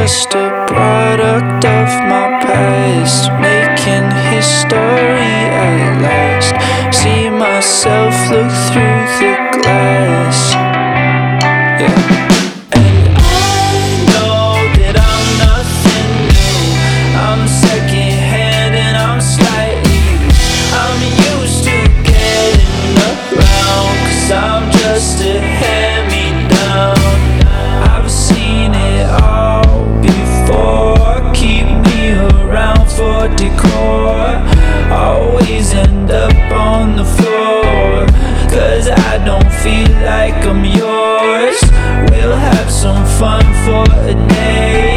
just a product of my past, making history at last. See myself look through the glass. Yeah. And I know that I'm nothing new. I'm secondhand and I'm slightly used. I'm used to getting around, 'cause I'm just a hand-me-down. I've seen it all before. Keep me around for decor. Always end up on the floor, 'cause I don't feel like I'm yours. We'll have some fun for a day.